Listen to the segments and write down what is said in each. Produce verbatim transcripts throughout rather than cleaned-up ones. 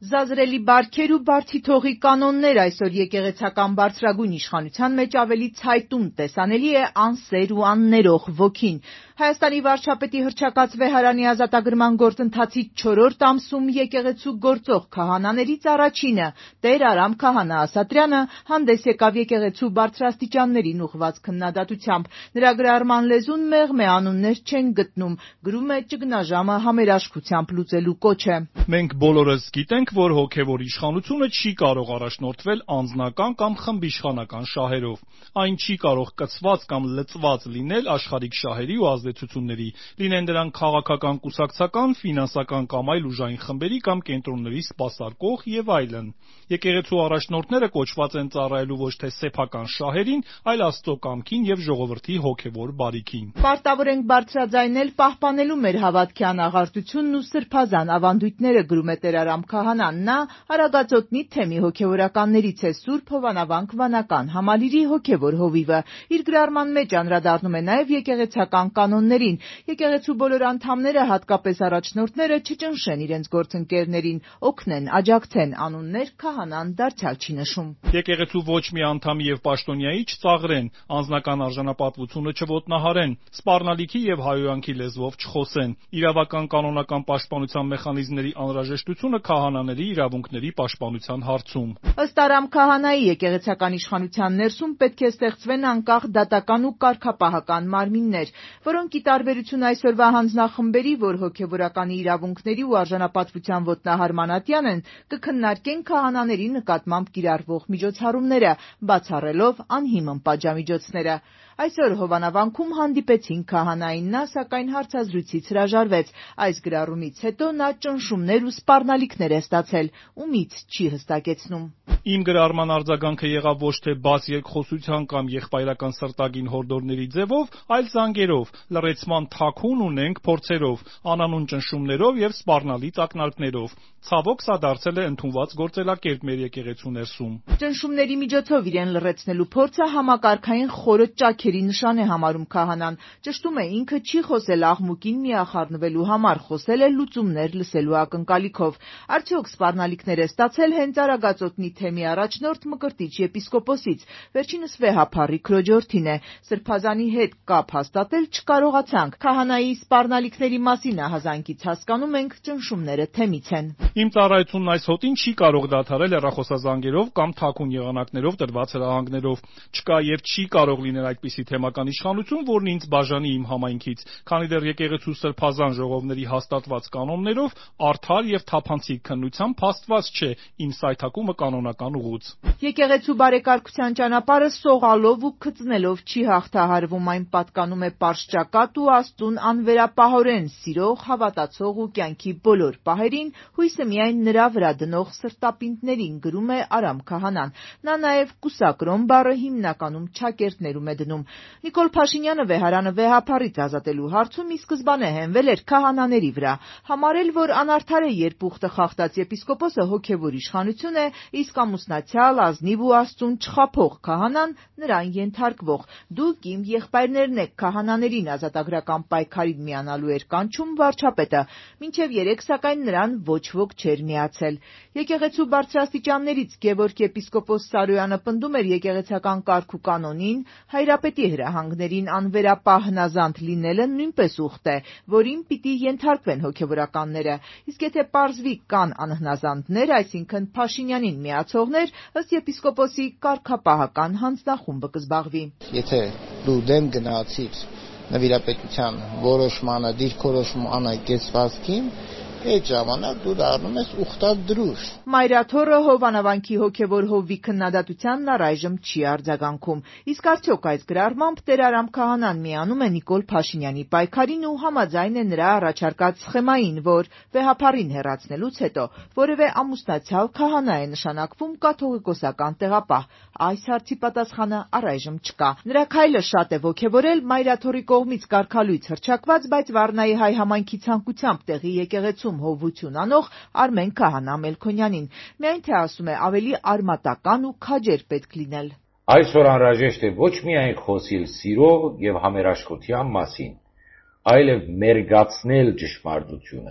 Զազրելի բարքեր ու բարդի թողի կանոններ այսօր եկեղեցական բարձրագույն իշխանության մեջ ավելի ցայտուն տեսանելի է անսեր ու աններող ոգին։ Հայաստանի վարչապետի հռչակած վեհարանի ազատագրման գործընթացի չորրորդ ամսում եկեղեցու գործող քահանաներից առաջինը Տեր Արամ քահանա Ասատրյանը հանդես եկավ եկեղեցու բարձրաստիճաններին ուղղված քննադատությամբ։ Նրա գրառման լեզուն մեղմ է, անուններ չեն գտնում, գրում է ճգնաժամը համերաշխությամբ լուծելու կոչը։ Մենք բոլորս գիտենք, որ հոգևոր իշխանությունը չի կարող առաջնորդվել անձնական կամ խմբիշխանական շահերով։ Այն չի կարող կցված կամ լծված լինել աշխարհիկ շահերի ու ազդեցությունների, լինեն դրանք քաղաքական, կուսակցական, ֆինանսական կամ այլ ուժային խմբերի կամ կենտրոնների սպասարկող եւ այլն։ Եկեղեցու առաջնորդները կոչված են ծառայելու ոչ թե սեփական շահերին, այլ Աստծո կամքին եւ ժողովրդի հոգևոր բարիքին։ Պարտավոր ենք բարձրաձայնել պահպանելու մեր հավատքի անաղարտությունն ու սրբազան ավանդույթները, գրում է Տեր Արամ քահանան։ Նա Արագածոտնի թեմի հոգևորականներից է, Սուրբ Հովանավանք վանական համալիրի հոգևոր հովիվը։ Իր գրառման մեջ անդրադառնում է նաև եկեղեցական կանոններին։ Եկեղեցու բոլոր անդամները, հատկապես առաջնորդները, չճնշեն իրենց գործընկերներին, օգնեն, աջակցեն, անուններ քահանան դարձյալ չի նշում։ Եկեղեցու ոչ մի անդամի եւ պաշտոնյայի չծաղրեն, անձնական արժանապատվությունը չոտնահարեն, սպառնալիքի եւ հայոյանքի լեզվով չխոսեն։ Իրավական կանոնական պաշտպանության մեխանիզմների անհրաժեշտությունը քահանաների իրավունքների պաշտպանության հարցում։ Ըստ Արամ քահանայի, եկեղեցական իշխանության ներսում պետք է ստեղծվեն անկախ դատական ու կարգապահական մարմիններ, որոնք ի տարբերություն այսօրվա հանձնախմբերի, որ հոգևորականի իրավունքների ու արժանապատվության ոտնահարման ատյան են, կքննարկեն քահանաների նկատմամբ կիրառվող միջոցառումները, բացառելով անհիմն պատժամիջոցները։ Այսօր Հովանավանքում հանդիպեցին քահանային, նա սակայն հարցազրույցից հրաժարվեց։ Այս գրառումից հետո նա ճնշումներ ու սպառնալիքներ է ստացել, ումից չի հստակեցնում։ Իմ գրառման արձագանքը եղավ ոչ թե բաց երկխոսության կամ եղբայրական սրտագին հորդորների ձևով, այլ զանգերով, լռեցման թաքուն ու նենգ փորձերով, անանուն ճնշումներով եւ սպառնալից ակնարկներով։ Ցավոք, սա դարձել է ընդունված գործելակերպ մեր եկեղեցու ներսում։ Ճնշումների միջոցով իրեն լռեցնելու փորձը համակարգային խորը ճաքերի նշան է համարում քահանան։ Ճշտում է, ինքը չի խոսել աղմուկին միախառնվելու համար, խոսել է լուծումներ լսելու ակնկալիքով։ Արդյոք սպառնալիքներ է ստացել հենց Արագածոտնի թեմի առաջնորդ Մկրտիչ եպիսկոպոսից, վերջինս վեհափառի քրոջորդին է։ Սրբազանի հետ կապ հաստատել չկարողացանք։ Քահանայի սպառնալիքների մասին ահազանգից հասկանում ենք, ճնշումները թեմից են։ Իմ ծառայությունն այս հոտին չի կարող դադարել հեռախոսազանգերով կամ թաքուն եղանակներով տրված հրահանգներով։ Չկա եւ չի կարող լինել այդպիսի թեմական իշխանություն, որն ինձ բաժանի իմ համայնքից, քանի դեռ եկեղեցու սրբազան ժողովների հաստատված կանոններով արդար եւ թափանցիկ քննությամբ փաստված չէ իմ սայթակումը կանոնական ուղուց։ Եկեղեցու բարեկարգության ճանապարհը սողալով ու քծնելով չի հաղթահարվում, այն պատկանում է պարզճակատ ու Աստծուն անվերապահորեն սիրող, հավատացող ու կյանքի բոլոր պահերին, հույսը միայն նրա վրա դնող սրտապինդներին, գրում է Արամ քահանան։ Նա նաև կուսակրոն բառը հիմնականում ճակերտներում է դնում։ Նիկոլ Փաշինյանը վեհարանը վեհափառից ազատելու հարցում ի սկզբանե հենվել էր քահանաների վրա, համարել, որ անարդար է, երբ ուխտը խախտած եպիսկոպոսը հոգևոր իշխանություն է, իսկ ամուսնացյալ, ազնիվ ու Աստծուն չխաբող քահանան նրան ենթարկվող։ Դուք իմ եղբայրներն եք, քահանաներին ազատագրական պայքարին միանալու էր կանչում վարչապետը։ Մինչև երեկ սակայն նրան ոչ ոք չէր միացել։ Եկեղեցու բարձրաստիճաններից Գևորգ եպիսկոպոս Սարոյանը պնդում էր եկեղեցական կարգ ու կանոնին, հայրապետի հրահանգներին անվերապահ հնազանդ լինելը նույնպես ուխտ է, որին պիտի ենթարկվեն հոգևորականները։ Իսկ եթե պարզվի կան անհնազանդներ, այսինքն Փաշինյանին միացողներ, ըստ եպիսկոպոսի կարգապահական հանձնախումբը կզբաղվի։ Եթե դու դեմ գնացիր նվիրապետության որոշմանը, դիրքորոշմանը կեցվածքին, այդ ժամանակ դու դառնում ես ուխտադրուժ։ Մայրաթոռը Հովանավանքի հոգևոր հովվի քննադատությանն առայժմ չի արձագանքում։ Իսկ արդյոք այս գրառմամբ Տեր Արամ քահանան միանում է Նիկոլ Փաշինյանի պայքարին ու համաձայն է նրա առաջարկած սխեմային, որ վեհափառին հեռացնելուց հետո որևէ ամուսնացյալ քահանա է նշանակվում կաթողիկոսական տեղապահ։ Այս հարցի պատասխանը առայժմ չկա։ Նրա քայլը շատ է ոգևորել Մայրաթոռի կողմից կարգալույց հռչակված, բայց Վառնայի հայ համայնքի ցանկությամբ տեղի եկեղեցում հովություն անող Արմեն քահանա Մելքոնյանին։ Միայն թե ասում է ավելի արմատական ու քաջեր պետք լինել։ Այսօր անհրաժեշտ է ոչ միայն խոսել սիրո եւ համերաշխության մասին, այլև մերգացնել ճշմարտությունը,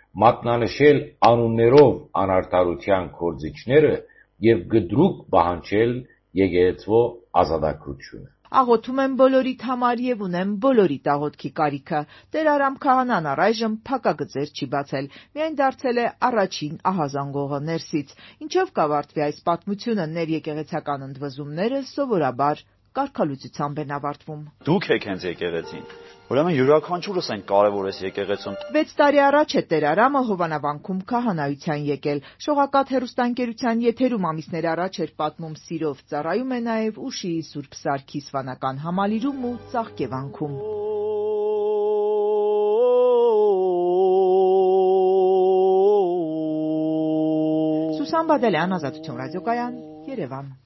մատնանշել անուններով անարդարության գործիչները եւ գդրուկ պահանջել եկեղեցվո ազատագրությունը։ Աղոթում եմ բոլորիդ համար եւ ունեմ բոլորիդ աղոթքի կարիքը։ Տեր Արամ քահանան առայժմ փակագծեր չի բացել, միայն դարձել է առաջին ահազանգողը ներսից։ Ինչով կավարտվի այս պատմությունը, ներեկեղեցական ընդվզումները սովորաբար կարգալուծությամբ են ավարտվում։ Դուք եք հենց եկեղեցին։ Ուրեմն յուրաքանչյուրս ենք կարևոր այս եկեղեցում։ վեց տարի առաջ է Տեր Արամը Հովանավանքում քահանայության եկել։ Շողակաթ հեռուստաընկերության եթերում ամիսներ առաջ էր պատմում սիրով, ծառայում է նաև Ուշիի Սուրբ Սարգիս վանական համալիրում ու Ծաղկևանքում։ Սուսան Բադալյան, Ազատություն ռադիոկայան, Երևան։